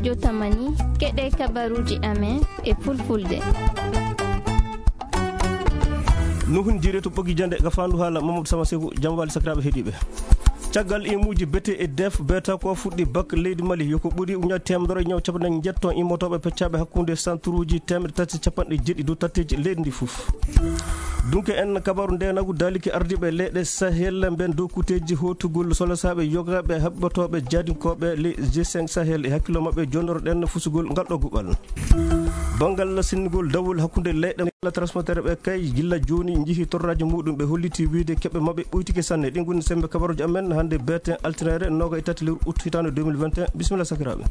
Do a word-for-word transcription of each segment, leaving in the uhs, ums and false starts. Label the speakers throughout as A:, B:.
A: radio Tamani keɗe kabaruji amen e fulfulde.
B: nuhun jire to ɓogi jande ga fandu haala Mamadou Sama Sekou jam wali sakiraɓe heeɗiɓe. caggal imuji bete e def beta ko fuɗɗi bak leydi Mali yoko ɓuuri uña temedere ñaw capanɗe jetto immotoɓe peccaɓe hakkude centre uji temedde tati capanɗe jeeɗi dow tatteji leydi ndi fof. donc en kabaru ndenagu daliki ardiɓe leyɗe Sahel ben dow kuteji hotugol solosaɓe yogaɓe habɓatoɓe jadinkoɓe les G cinq Sahel e hakkilo mabɓe jondoroɗen fusugol ngal ɗo guɓal. bangal sinnugol dawol hakkude leyɗe la transporteur ɓe kay gilla joni jihi torraji muɗum ɓe holliti wiide keɓe mabɓe ɓoytike sanne ɗi goni sembe kabaruji amen hande bertin altinere noga e tati lewru août hitande deux mille vingt et un bisimilla sakiraɓe.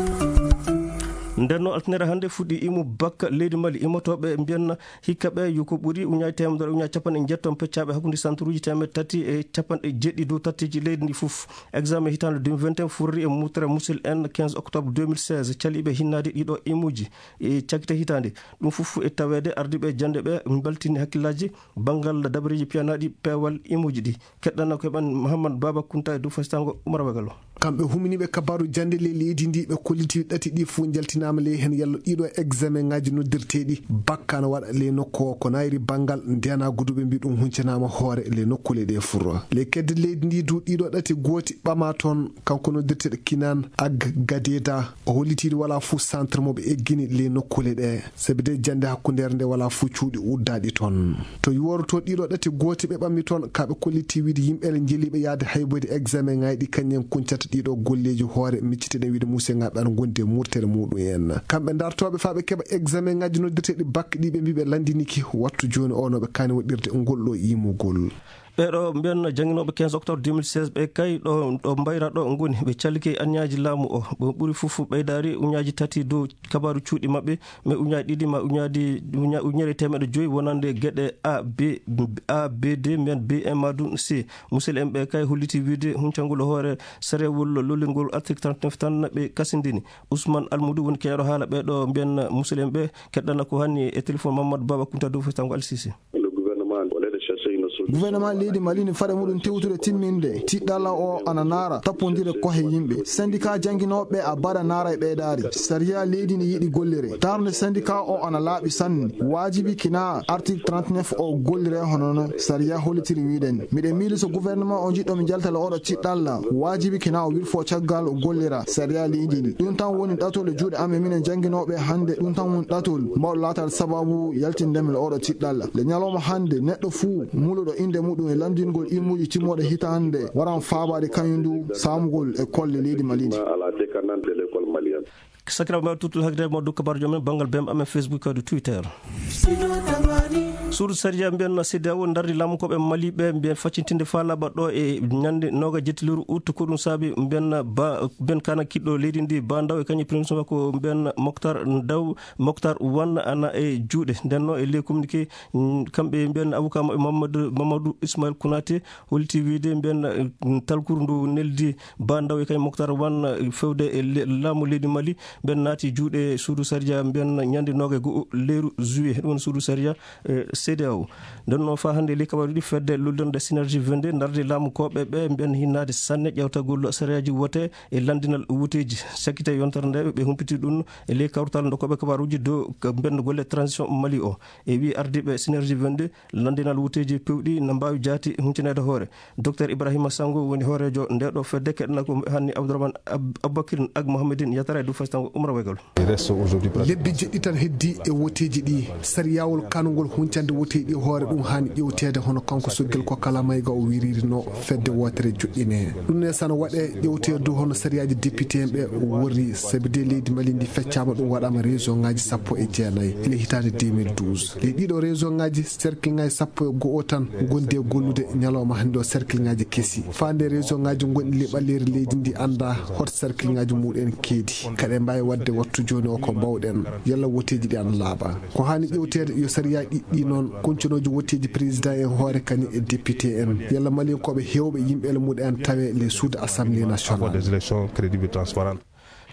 B: ndenno altinere hande fuɗɗi imu bakka leydi Mali immotoɓe mbiyanna hikka ɓe yoko ɓuuri uñaji temedere uñaji capanɗe jetton peccaɓe hakkude centre uji temedde tati e capanɗe jeeɗɗi dow tattiji leydi ndi fof. examen hitande deux mille vingt et un furri e mutere musil en quinze octobre deux mille seize caliɓe hinnade ɗiɗo imuji e cakkite hitande ɗum fof e tawede ardiɓe jande ɓe baltini hakkillaji banggal dabareji piyanaɗi peewal imuji ɗi. keɗɗanna ko heɓan Mouhamadou Baba Kounta e dow fasitango Oumar Wagalo.
C: kamɓe huminiɓe kabaru jande le leydi ndi ɓe kolliti ɗati ɗi fo jaltinama ley hen yallo ɗiɗo examen ngaji noddirteɗi bakka no waɗa le nokku ko nayri banggal ndena guduɓe mbi ɗum huncanama hoore le nokkule ɗe furro le kedde leydi ndi du ɗiɗo ɗati gooti ɓama toon kanko noddirteɗo Kinan Ag Gadeda o hollitiɗi wala fo centre moɓe eggini le nokkule ɗe sabi de jande hakkudere nde wala fo cuuɗi uddaɗi toon to yoroto ɗiɗo ɗati gooti ɓe ɓammi toon kaɓe kolliti wiide yimɓere jeeliɓe yaade haybode examen ngaji ɗi kañen kuncata ɗiɗo golleji hoore micciteɗen wiide musse ngaɓe an gonde murtere muɗum en kamɓe dartoɓe fa ɓe keeɓa examen ngaji noddirteɗi bakke ɗi ɓe mbi ɓe landiniki wattu joni o no ɓe kani waɗirde ngol ɗo yimugol.
B: ɓeɗo mbiyanno jangguinoɓe quinze octobre deux mille seize ɓe kay ɗo ɗo mbayra ɗo goni ɓe callike anniyaji laamu o ɓe ɓuuri fof ɓeydari uñaji tati dow kabaru cuuɗi mabɓe mais uñaji ɗiɗi ma uñadi uñere temeɗe joyyi wonande gueɗe a b a b d men b un madum c musidɗo en ɓe kay holliti wiide huncangol hoore sarewol lollingol article trente-neuf tan ɓe kasindini Ousmane Almoudou woni keeɗo haala ɓeɗo mbiyanna musidɗo en ɓe keɗɗana ko hanni e téléphone Mamadou Baba Kounta dow fesitango Alsisi.
D: gouvernement leydi Mali ne faɗa muɗum tewtude timminde tiɗɗalla o ana naara tappodire kohe yimɓe syndicat jangguinoɓe a baɗa naara e ɓeydari saria leydi ne yiiɗi gollire tarde syndicat o ana laaɓi sanne wajibi kina article trente-neuf o gollire honono saria hollitiri wiɗen miɗen miili so gouvernement o jiɗɗomi jaltala oɗo tiɗɗalla wajibi kina o wirfo caggal o gollira saria leydi ndi ɗum tan woni ɗatol e juuɗe amen minen jangguinoɓe hande ɗum tan woni ɗatol mawɗo latal sababu yaltindemle oɗo tiɗɗalla le ñalawma hande neɗɗo fuu muluɗo inde muɗum e landingol immuji timmoɗe hitande waran faabade kañum samugol e kolle leydi Mali
B: sakiraɓe mbawi tuttude hakkille mo dow kabaru jomen banggal bem amen Facebook kawde Twitter. suudu saria mbiyanno C D A O dardi laamukoɓe Mali ɓe mbiyan faccintinde faalaɓa ɗo e ñande noga jettileru août ko ɗum saabi mbiyanna ba ben kana kiɗɗo leydi ndi ba daw e kañum premier makko mbiyanna Mokhtar Daw Mokhtar Wane ana e juuɗe ndenno e ley communiqué kamɓe mbiyanna avocat maɓɓe Mamadou Mamadou Ismail Kounaté holti wiide mbiyanna talkuru ndu neldi ba daw e kañum Mokhtar Wane fewde e laamu leydi Mali ben naati juuɗe suudu saria mbiyanna ñande noga e goho leyru juillet ɗum woni suudu saria C D A O nden noon fa hande ley kabaru ɗi fedde lullonde synergie vingt-deux darde laamu koɓe ɓe mbiyan hinnade sanne ƴewtagol sariyaji wote e landinal wuteji sakkite yontere nde ɓe humpiti ɗum e ley kawtal dokoɓe kabaruji dow mbenno golle transition Mali o e wi ardiɓe synergie vingt-deux landinal wuteji pewɗi no mbawi jaati huncinede hoore docteur Ibrahima Sango woni hoorejo ndeɗo fedde keɗana ko hanni Abdourahmane Aboubacry Ag Mohamedine yatara e dow fasitango Oumar Wagalo.
C: lebbi jeɗɗi tan heddi e woteji ɗi sariyawol kanugol huncande woteji ɗi hoore ɗum hani ƴewtede hono kanko soggel ko kala mayga o wiririno fedde wotere joƴƴine ɗum ne sana waɗe ƴewtede dow hono sariyaji député en ɓe worri sabi de leydi Mali ndi feccama ɗum waɗama région ngaji sappo e jeenayyi ele hitande deux mille douze ley ɗiɗo région ngaji cercle ngaji sappo e goho tan gondi e gollude ñalawma hande o cercle ngaji keesi fande région ngaji gonɗi le ɓalleri leydi ndi anda hot cercle ngaji muɗen keedi kaɗe mbawi wadde wattu joni o ko mbawɗen yalla woteji ɗi ana laaɓa ko hani ƴewtede yo sariya ɗiɗɗi noon koncunoji woteji président en hoore kani e député en yalla malikoɓe hewɓe yimɓele muɗum en tawe les suude assemblée nationale.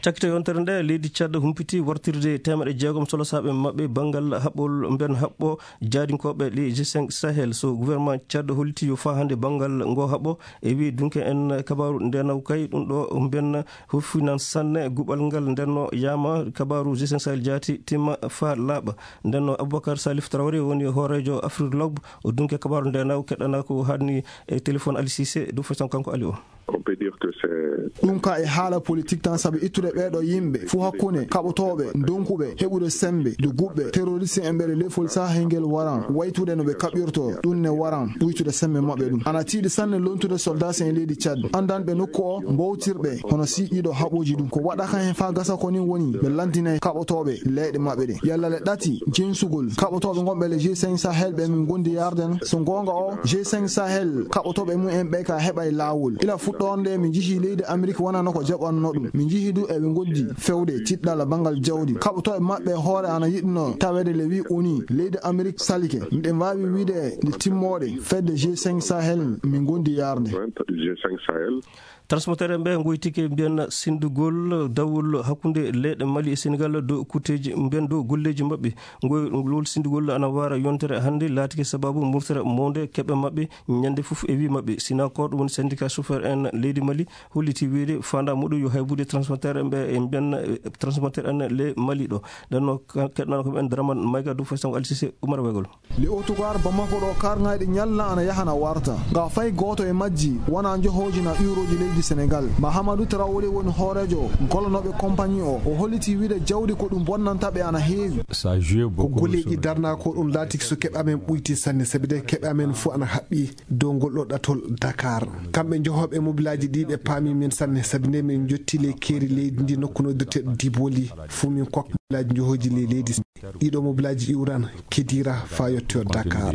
B: cakkito yontere nde leydi Tchad humpiti wartirde temeɗe jeegom solosaɓe mabɓe banggal haɓɓol mben haɓɓo jaadinkoɓe ɗi G cinq Sahel. So gouvernement Tchad holliti yo fa hande banggal ngo haɓɓo e wi dunke en kabaru ndenaw kay ɗum ɗo mben hufinan sanne guɓal ngal ndenno yama kabaru G cinq Sahel jaati timma fa laaɓa. Ndenno Aboubacar Salif Traoré woni hoorejo Afrilogue o dunke kabaru ndenaw keɗɗana ko hanni e téléphone Ali Cissé du façon kanko Ali o.
E: On peut dire que c'est
D: ɗum ka e haala politique tan sabi ittude ɓeeɗo yimɓe fuu hakkunde kaɓotoɓe donkuɓe heɓude sembe de guɓɓe terroriste en ɓeɗe lefol sahengel waran waytude no ɓe kaɓirto ɗum ne waran ɓuytude sembe maɓɓe ɗum ana tiiɗi sanne lontude soldat en leydi Tchad andanɓe nokku o mbowtirɓe hono si ɗiɗo haɓoji ɗum ko waɗaka hen fa gasa koni woni ɓe landinayi kaɓotoɓe leyɗe maɓɓe ɗe yalla le ɗati jensugol kaɓotoɓe gonɓe le G cinq Sahel ɓe min gondi yarden so gonga o G cinq Sahel kaɓotoɓe mum en ɓe ka heɓay lawol ila fuɗɗorde min jihi leydi Amérique wonano ko jaɓanno ɗum min jihi du eɓe gondi fewde tiɗɗala bangal jawdi kaɓotoɓe maɓɓe hoore ana yiɗno tawede le wi oni leydi Amérique salike miɗen mbawi wiide nde timmoɗe fedde G cinq Sahel min gondi yarde
E: G cinq Sahel.
B: Transmotere ɓe goytike mbiyen sindugol dawol hakkunde leyɗe Mali e Sénégal dow kuteji mbiyen dow golleji mabɓe ngoylol sindugol ana wara yontere hande laatike sababu murtere monde keɓe mabɓe ñande fof e wi mabɓe sina ko ɗum woni syndicat chauffeur en leydi Mali holliti wiide fanda muɗum yo haybude transmotere ɓe e mbiyen transmotere en le Mali ɗo ɗanno keɗɗano ko ɓen Dramane Mayga du façon Ali Cissé Oumar Wegol
D: le autogar Bamako ɗo karŋayɗe ñalla ana yahana warta nga fay goto e majji wona johoji na uroji leydi Sénégal Mahamadou Traoré woni hoorejo gollonoɓe compagnie o o holliti wiide jawdi ko ɗum bonnantaɓe ana heewi
C: ko golleji darna ko ɗum laati so keɓamen ɓuyti sanne sabi de keɓamen fo ana haɓɓi dow ngol ɗo ɗatol Dakar kamɓe johoɓe mobilaji ɗi ɓe paami min sanne sabi nde min jottile keeri leydi ndi nokku noddirteɗo Diboli fo min kok mobilaji johoji le leydi ɗiɗo mobilaji iwran Kidira fa yettoyo Dakar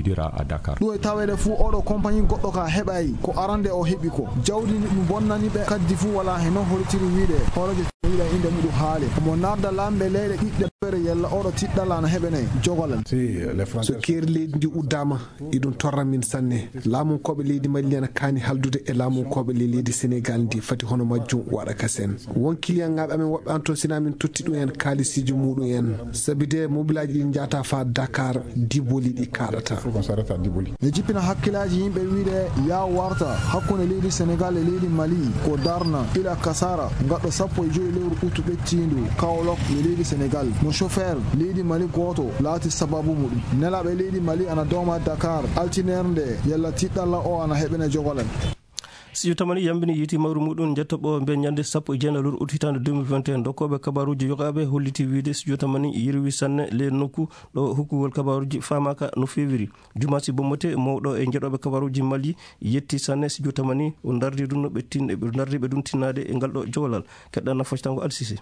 C: ɗum e tawede fuu oɗo compagnie goɗɗo ka heɓayi ko arande o heɓi ko jawdi ɗum bonnani ɓe kaddi fuu wala he noon holitiri wiide hoorejo wiɗa inde muɗum haali omo narda lamɓe leyɗe ɗiɗɗe pere yalla oɗo tiɗɗala ana heɓene jogolen so keeri leydi ndi uddama iɗum torra min sanne laamunkoɓe leydi Mali ana kaani haldude e laamunkoɓe le leydi Sénégal ndi fati hono majjum waɗa kasen won client ngaɓe amen woɓɓe an to sina min totti ɗum en kaalisiji muɗum en sabi de mobilaji ɗi jata fa Dakar Diboli ɗi kaɗata
D: ne jippina hakkillaji yimɓe wiide ya warta hakkunde leydi Sénégal e leydi Mali ko darna ila kasara gaɗɗo sappo e joyi lewru utu ɓettindu Kaolack e leydi Sénégal mo chauffeur leydi Mali goto laati sababu muɗum nelaɓe leydi Mali ana doma Dakar altinere nde yalla tiɗɗalla o ana heɓene jogolen
B: si tamani yambini yiti mawru muɗum jettoɓo mbe ñande sappo e jeenayi lewru août hitande deux mille vingt et un dokkoɓe kabaruji yogaɓe holliti wiide studio tamani yirwi sanne le nokku ɗo hokkugol kabaruji famaka no fewiri Dioumasi Bommoté mawɗo e jeeɗoɓe kabaruji Mali yetti sanne studio tamani o dardi ɗum no ɓe tin ɓe dardi ɓe ɗum tinnade e ngal ɗo jogolal keɗɗanno foccitango Ali Cissé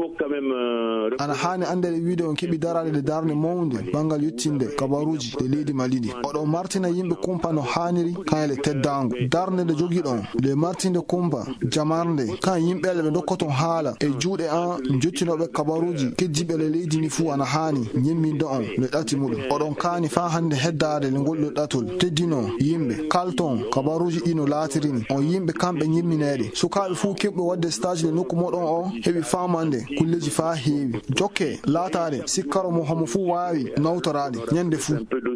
D: ana hani andede wiide on keeɓi darade de darde mawde banggal yettinde kabaruji de leydi Mali ndi oɗo martina yimɓe kumpa no haniri kayle teddango darde nde jogui ɗon le martinde kumpa jamarde kan yimɓeɓe ɓe dokkoton haala e juuɗe an jottinoɓe kabaruji keddiɓe le leydi ndi fuu ana hani ñemmindo on le ɗati muɗum oɗon kaani fa hande heddade le ngol ɗo ɗatol teddino yimɓe kalton kabaruji ɗi no laatirini on yimɓe kamɓe ñemmineɗe sukaɓe fuu keɓɓe wadde stage le nokku moɗon o heɓi famande kulleji fa heewi jokke laatade sikkaro mo homo fuu wawi nawtorade ñande fuu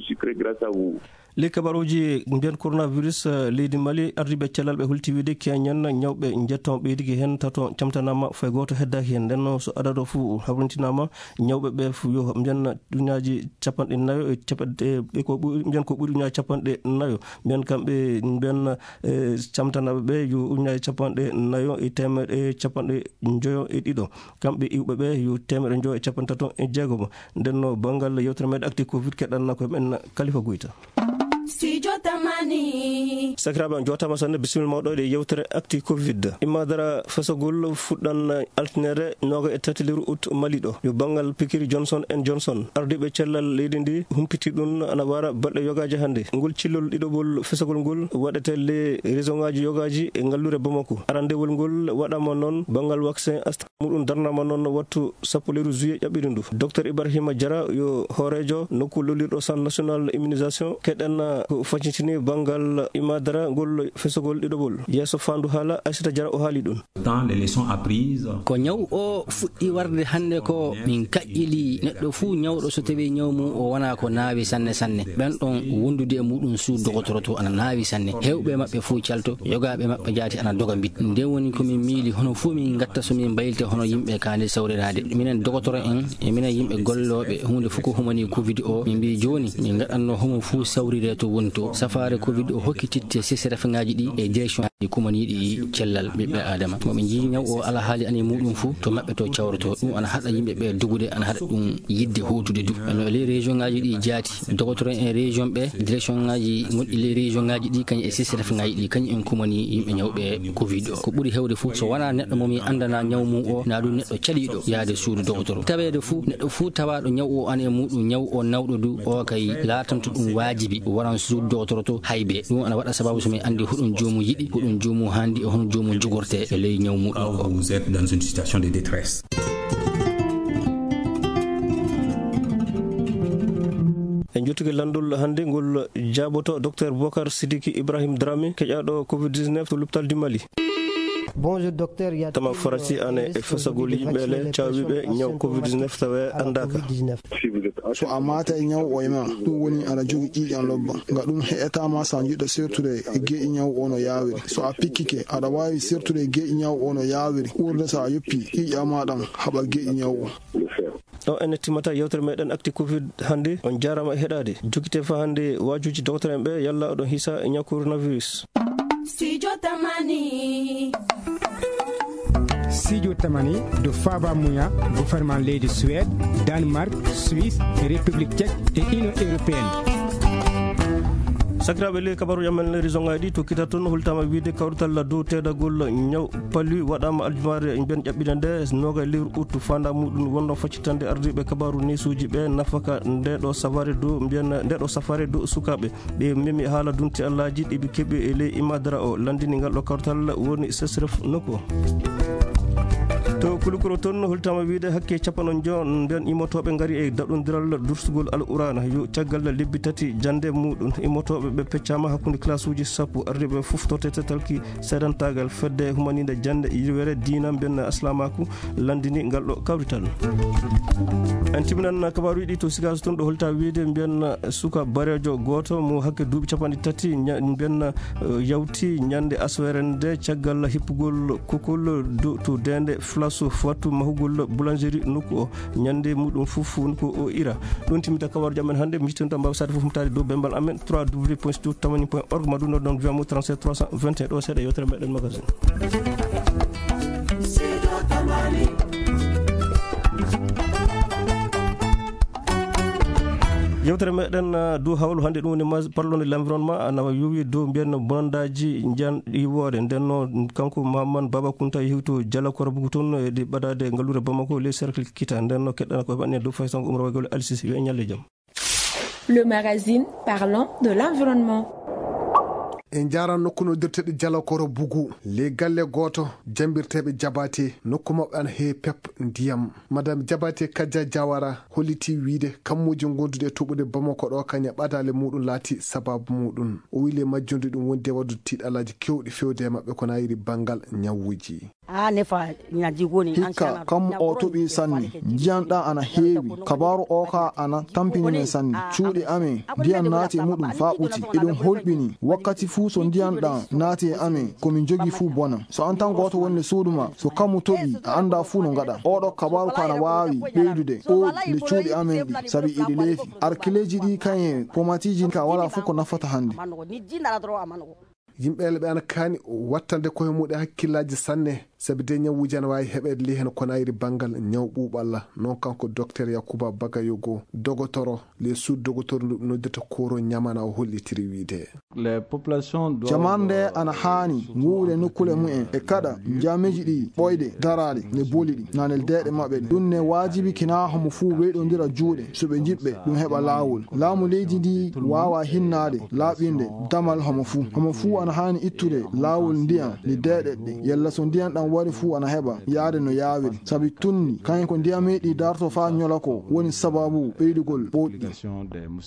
B: les kabaruji mbiyen coronavirus leydi Mali ardiɓe cellal ɓe hulti wiide keñen ñawɓe jetton ɓeydigi hen tato camtanama fay goto heddaki hen ndenno so adado fou habrintinama ñawɓe ɓe yo mbiyen uñaji capanɗe nayo e capanɗe ɓe ko mbiyen ko ɓuuri uñaji capanɗe nayo mbiyen kamɓe mbiyen camtanaɓe ɓe yo uñaji capanɗe nayo e temeɗe capanɗe joyo e ɗiɗo kamɓe iwɓe ɓe yo temeɗe joyo e capanɗe tato e jeegomo ndenno banggal yewtere meɗe acti covid keɗanna koye men Kalifa Gouyta
F: studio tamani
B: sakiraɓe jotama sanne bisimil mawɗo e yewtere acti covid immadara fasogol fuɗɗan altinere noga e tati lewru août Mali ɗo yo banggal pikiri Johnson and Johnson ardiɓe cellal leydi ndi humpiti ɗum ana wara balɗe yogaji hannde ngol cillol ɗiɗoɓol fesogol ngol waɗete le région ngaji yogaji e ngallure Bamako arandewol ngol waɗama noon banggal vaccin astra muɗum darnama noon wattu sappo lewru juillet ƴaɓɓiri ndu docteur Ibrahima Diarra yo hoorejo nokku lolirɗo centre national immunisation keɗen ko faccitini bangal imadara gol fesogol didobol yeso fandu hala Aissata Diarra o haali dun
G: dans les leçons apprises
H: ko nyaw o fuddi warde hande ko min kaƴƴili neddo fu nyawdo so tawi nyawmu o wana ko naawi sanne sanne ben don wondude e mudun su dogotoroto ana naawi sanne hewbe mabbe fu calto yogabe mabbe jaati ana doga bit nden woni ko min miili hono fu min gatta so min baylte hono yimbe kaande sawrirade minen dogotoro en e minen yimbe gollobe hunde fu ko humani covid o min bi joni min gadanno homo fu sawrire to wonto safare covid o hokkititte sesere ngaaji di e direction di kumani di cellal bibbe adama mo min ji nyaw o ala haali ani mudum fu to mabbe to cawrto dum ana hada yimbe be dugude ana hada dum yidde hotude du no le region ngaaji di jaati dogotoro en region be direction ngaaji ngodi le region ngaaji di kany e sesere ngaaji di kany en kumani yimbe nyawbe covid o ko buri hewde fu so wana neddo mo mi andana nyawmu o na du neddo calido yaade suudu dogotoro tawede fu neddo fu tawado nyaw o an e mudum nyaw o nawdo du o kay latanto dum wajibi waran suudu dogotoro to haybe dum ana wada sababu so mi andi hudun joomu yidi hudun joomu handi e hono joomu jogorte e ley nyawmu o.
G: Vous êtes dans une situation de détresse.
B: en jottugue landol hande ngol jaboto docteur Bocar Sidiki Ibrahim Dramé keƴaɗo covid dix-neuf to l'hôpital du Mali.
I: Bonjour docteur, il y a
B: tama farati ane e fasagol yimɓele cawɓiɓe ñaw covid dix-neuf tawe andaka
D: so a mata e ñaw o e ma ɗum woni aɗa jogi ƴiƴan lobba nga ɗum heƴatama sa jiɗɗo sertude e geƴi ñaw o no yawiri so a pikkike aɗa wawi sertude e geƴi ñaw o no yawiri ɓurde sa a yoppi ƴiƴa maɗan haɓa geƴi ñaw o.
B: ɗo ene timmata yewtere meɗen acti covid hande on jarama e heɗade jokkite fa hande wajuji docteur en ɓe yalla oɗon hisa e ñaw coronavirus.
F: Studio Tamani.
J: Studio Tamani de Faba Mouya, gouvernement leydi Suède, Danemark, Suisse, République tchèque et Union européenne.
B: sakiraɓe le kabaru yamen le raison ngaɗi to kita toon hultama wiide kawrutal dow teɗagol ñaw palli waɗama aljumare ben ƴaɓɓina nde noga lewru août fanda muɗum wonno faccitande ardiɓe kabaru nesuji ɓe nafaka ndeɗo safare dow mbiyen ndeɗo safare dow sukaɓe ɓe memi haala dunti allaji ɗiɓe keeɓi e ley imadara o landini ngal ɗo kawrutal woni sesref nokku to kulukuro toon hultama wiide hakke capanon jon mbiyan immotoɓe gaari e daɗodiral dursugol al urana yo caggal lebbi tati jande muɗum immotoɓe ɓe peccama hakkude classe uji sappo ardiɓe fuftote tetalki seedantagal fedde humanide jande yirwere dina mbiyen aslamaku landini ngal ɗo kawrital en timinan kabaruji ɗi to sigas toon ɗo holta wiide mbiyen suka barejo goto mo hakke duuɓi capanɗe tati mbiyen yawti ñande aswere nde caggal hippugol kokol to dende flas fatu mahugol boulangerie nokku o ñande muɗum fof nokku o ira ɗon timita kabaru jamen hande mi jittonta mbaw sade fof mutade dow bembal amen w w w point studio tamani point org maɗum ɗon wiyamo trente-sept trois cent vingt et un ɗo seeɗa yewtere meɗen magasin. yewtere meɗen dow hawlu hande ɗum woni parlode l'environnement ana yowi dow mbiyen bonandaji jan iwode ndenno kanko Mahamadou Baba Kounta yehi to Dialakoro bugu toon e ɓadade ngallure Bamako les cercle kita ndenno keɗɗana koye ɓanne dow faysan umra waygol alsisi yo e ñalle jaam.
K: Le magazine parlant de l'environnement.
C: en jaran nokku no dirteɗe Dialakoro bugu le galle goto jambirteɓe jabate nokku mabɓe an he pep ndiyam madame jabate Kadja Diawara holliti wiide kammuji gondude toɓude Bamako ɗo kaña ɓadale muɗum laati sababu muɗum o wile majjude ɗum wonde waddu tiɗalaji kewɗi fewde e mabɓe ko nayiri banggal ñawuji.
D: hikka kam o toɓi sanni jiyanɗa ana heewi kabaru o ka ana tampininen sanni cuuɗi amen ndiyan naati e muɗum fa ɓuti eɗum holɓini wakkati fuu so ndiyanɗa naati e amen komin jogi fuu bona so an tan goto wonde suuduma so kammu toɓi a anda fuu no gaɗa oɗo kabaru ko ana wawi ɓeydude ɓooɗi nde cuuɗi amen ɗi saabi iɗi leefi arkileji ɗi kañe pomatiji ka wala fuu ko nafata hande.
C: yimɓeɓe ɓe ana kaani wattande koye muɗum hakkillaji sanne sabi de ñawuji ana wawi heɓede li hen ko nayri banggal ñaw ɓuuɓalla noon kanko docteur Yacouba Bagayogo dogotoro les sud dogotoro ɗum noddata koro ñamana o hollitiri wiide
D: jamande ana haani wuwde nokkule mumen e kada jameji ɗi ɓoyde daraɗe ne booli ɗi nanel deɗe mabɓe ɗe ɗum ne wajibi kina homo fuu weyɗodira juuɗe soɓe jiɗɓe ɗum heɓa laawol laamu leydi ndi wawa hinnade laaɓinde damal homo fuu homo fuu ana haani ittude laawol ndiyam ne deɗe ɗe yalla so ndiyam ɗam wari fuu ana heɓa yaade no yawiri sabi tunni kañum ko ndiyam meɗi darto fa ñola ko woni sababu ɓeydugol ɓoɗɗi.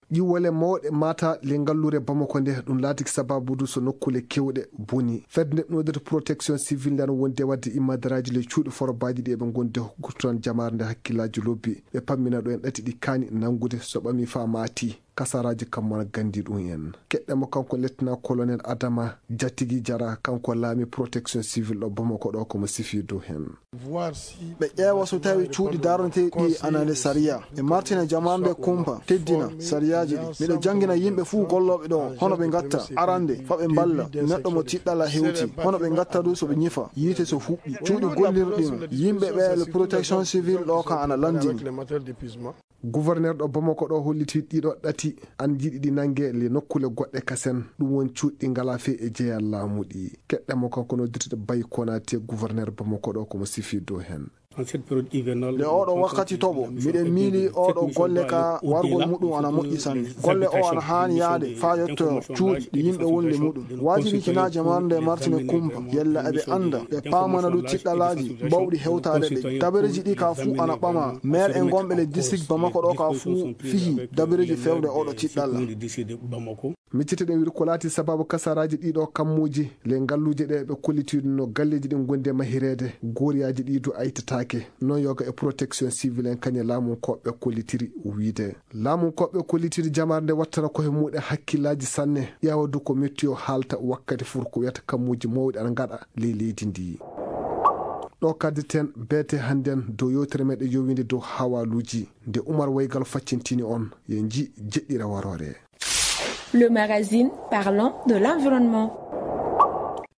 C: ƴiwole mawɗe mata le ngallure Bamako nde ɗum laati sababudu so nokkule kewɗe boni fedde neɗɗonodir protection civil nden wonde wadde immadaraji le cuuɗi forobaji ɗi eɓe gonde hokkutan jamare nde hakkillaji lobbi ɓe pammina ɗo en ɗati ɗi kaani nangude so ɓami fa mati kasaraji kammona gandi ɗum en keɗɗemo kanko lettina colonel Adama Jattigi Jara kanko laami protection civil ɗo Bamako ɗo komo sifi dow hen
D: ɓe ƴeewa so tawi cuuɗi daroteɗi anande sariya e martina jamarde kumpa teddina sariyaji ɗi miɗo jangina yimɓe fuu golloɓe ɗo hono ɓe gatta arande fa ɓe balla neɗɗo mo tiɗɗala hewti hono ɓe gatta du so ɓe ñifa yiite so fuɓɓi cuuɗi gollirɗino yimɓe ɓe le protection civil ɗo kan ana landini
C: gouverneur ɗo Bamako ɗo holliti ɗiɗo ɗati an jiɗi ɗi nangue le nokkule goɗɗe kasen ɗum won cuuɗɗi ngala fe e jeeyal laamuɗi keɗɗemo kanko no dirtude Bayi Konate gouverneur Bamako ɗo komo sifi dow hen
D: nde oɗo wakkati toɓo miɗen miili oɗo golle ka wargol muɗum ana moƴƴi sanne golle o ana hani yaade fa yettoyo cuuɗi ɗi yimɓe wonde muɗum wajibi kina jamarde martine kumpa yella eɓe anda ɓe pamana ɗu tiɗɗalaji bawɗi hewtade ɗe dabareji ɗi ka fuu ana ɓama maire en gonɓe le district Bamako ɗo ka fuu fihi dabareji fewde oɗo tiɗɗalla
C: micciteɗen wiide ko laati sababu kasaraji ɗiɗo kammuji le ngalluje ɗe ɓe kollitiɗu no galleji ɗin gonde mahirede goriyaji ɗi du aytatake non yoga e protection civil en kañe laamu koɓɓe kollitiri wiide laamu koɓɓe kollitiri jamare nde wattana koye muɗe hakkillaji sanne ƴeewa du ko météo haalta wakkati fur ko wiyata kammuji mawɗi ana gaɗa ley leydi ndi ɗo kadditen beete hannden dow yewtere meɗe yowinde dow hawaluji nde Oumar Waygal faccintini on yen ji jeɗɗira warore.
K: Le magazine parlant de l'environnement.